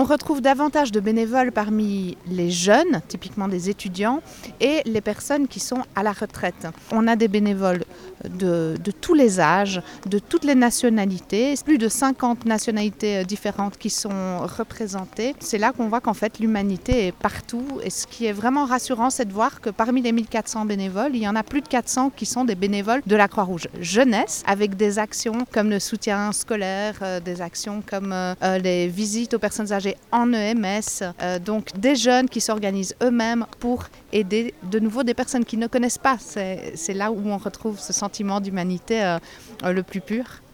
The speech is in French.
On retrouve davantage de bénévoles parmi les jeunes, typiquement des étudiants, et les personnes qui sont à la retraite. On a des bénévoles de tous les âges, de toutes les nationalités, plus de 50 nationalités différentes qui sont représentées. C'est là qu'on voit qu'en fait l'humanité est partout, et ce qui est vraiment rassurant, c'est de voir que parmi les 1400 bénévoles, il y en a plus de 400 qui sont des bénévoles de la Croix-Rouge jeunesse, avec des actions comme le soutien scolaire, des actions comme les visites aux personnes âgées en EMS, donc des jeunes qui s'organisent eux-mêmes pour aider de nouveau des personnes qui ne connaissent pas. C'est là où on retrouve ce sentiment d'humanité le plus pur.